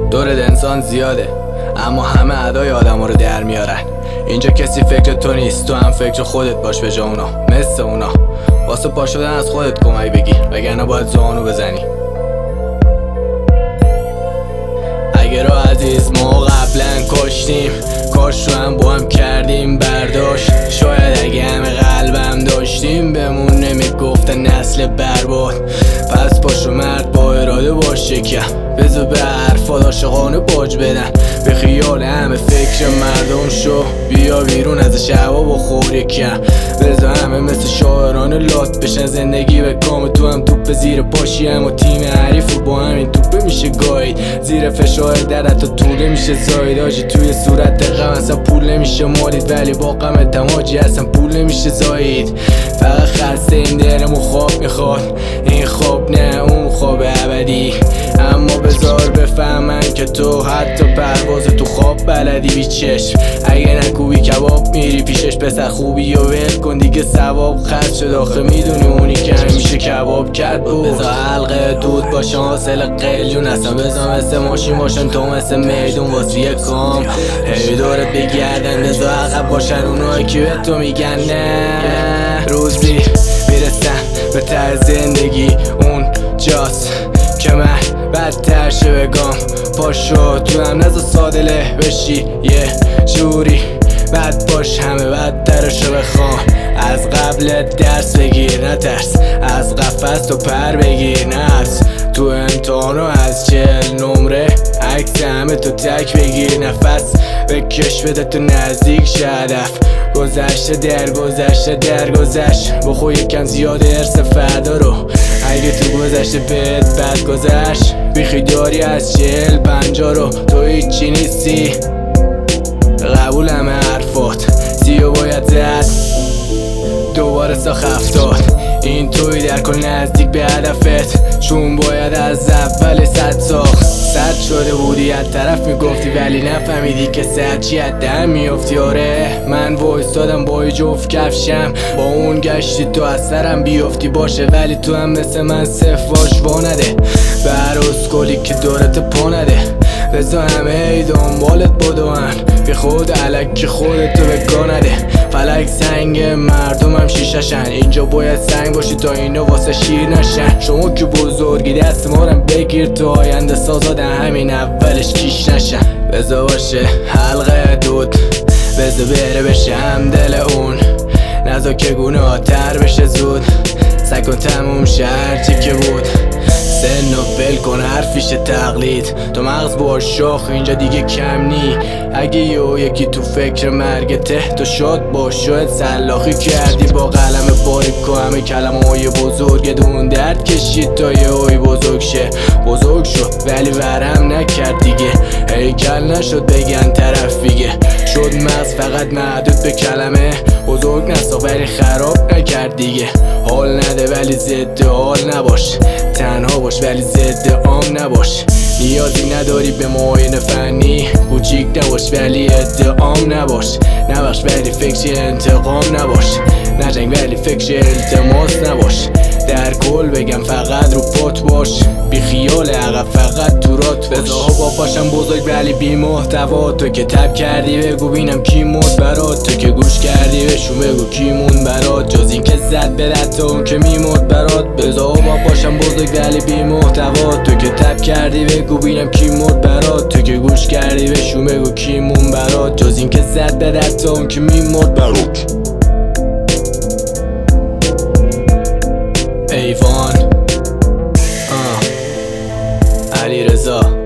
دور انسان زیاده، اما همه ادای آدم رو در میارن. اینجا کسی فکر تو نیست، تو هم فکر خودت باش به جا اونا. مثل اونا واسه پا شدن از خودت کمک بگیر، وگرنه باید زانو بزنی. اگه رو عزیز ما قبلا کشتیم، کاش رو هم با هم کردیم برداشت. شاید اگه همه قلبم داشتیم بهمون نمیگفتن نسل برباد. پس پاشو مرد با اراده باش شکم، بذار به حرفات عاشقانه باج بدن. به خیال همه فکر مردم شو، بیا بیرون از شعبا بخور یکم. بذار همه مثل شاعران لات بشن، زندگی به کام تو هم توپ زیر پاشی هم و تیم حریف و با همین توپه میشه گاید. زیر فشار درت و طوله میشه زاید. آجی توی صورت غم اصلا پول نمیشه مالید، ولی با غم تماجی اصلا پول نمیشه زاید. فقط خسته این دلمو خواب میخواد، این خواب نه اون خواب ابدی. اما بذار بفهمن که تو حتی پرواز تو خواب بلدی بی چشم. اگه نکوبی کباب میری پیشش، پسر خوبی و ول کن دیگه ثواب خرج شد. آخه میدونی اونی که همیشه کباب کرد بود. بذار حلقه دود باشه حاصل قلیون هستم، بذار مثل ماشین باشن تو مثل میدون واسه یک کام. هی دورت بگردن، بذار عقب باشن اونایی که به تو میگن نه. روزی میرسن به ته زندگی اون جاست که من بدتر شه بگم. پاشو تو هم نزا سادله بشی یه جوری، بد باش همه بدترشو بخوام. از قبل درس بگیر نترس، از قفس تو پر بگیر نفس. تو امتحانو از 40 نمره عکس همه تو تک بگیر نفس. بکش بده تو نزدیک شه هدف، گذشته در گذشت. بخور یکم زیاد ارث فردا رو، اگه تو گذشته بد گذشت. بیخی داری از 40-50 رو، تو هیچی نیستی قبول همه حرفات. 30 باید زد دوباره ساخت 70. این توی در کل نزدیک به هدفت، چون باید از اول 100 ساخت. 100 شده بودی از طرف میگفتی، ولی نفهمیدی که 100 چی از در میافتی. آره من وایستادم با یه جفت کفشم، با اون گشتی تو از سرم بیافتی. باشه ولی تو هم مثل من صف باش وانده، به هر اسکولی که دورت پا نده. بذار همه ای دنبالت بدون، بی خود علک خودتو بگاه نده. فلک سنگ مردم هم شیششن، اینجا باید سنگ باشی تا اینو واسه شیر نشن. شما که بزرگی دست مارم بگیر، تو آینده سازادن همین اولش کیش نشن. بذار باشه حلقه دود، بذار بره بشه هم دل اون. نذار که گناه تر بشه زود، سکن تموم شه هرچی که بود. سن و ول کن حرفیش تقلید، تو مغز باش شاخ اینجا دیگه کم نی. اگه یکی تو فکر مرگته، تو شاد باش شاید سلاخی کردی با قلم باریک و همه کلمه های بزرگ دون درد کشید تا یه های بزرگ شه. بزرگ شد ولی ورم نکرد دیگه، هیکل نشد بگن طرف بیگه. شد مغز فقط محدود به کلمه، بزرگ نسا ولی خراب نکرد دیگه. حال نده ولی ضد حال نباش، تنها باش ولی ضد عام نباش. نیازی نداری به معاینه فنی، کوچیک نباش ولی ادعام نباش. نبخش ولی فکر انتقام نباش، نجنگ ولی فکر التماس نباش. در کل بگم فقط رو پات باش، بی خیال عقب فقط تو رات باش. بذار با پاشم بزرگ ولی بی محتوا، تو که تب کردی بگو بینم کی مود برات. تو که گوش کردی بشون بگو کی مون برات، جز این که زد به رد اون که میمود برات. بذار با پاشم بزرگ ولی بی محتوا، تو که تب کردی بگو بینم کی مود برات. تو که گوش کردی بشون بگو کی مون برات، جز این که زد به رد اون که میمود برات. ایوان علی رضا.